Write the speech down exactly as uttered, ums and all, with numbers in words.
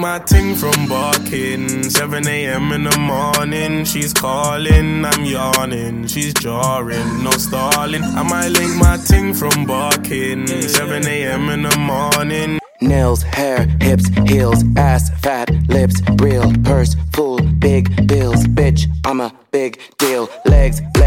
my ting from barking. seven a.m. in the morning, she's calling, I'm yawning. She's jarring, no stalling. I might link my ting from barking. seven a.m. in the morning. Nails, hair, hips, heels, ass, fat, lips, real, purse, full, big bills. Bitch, I'm a big deal. Legs,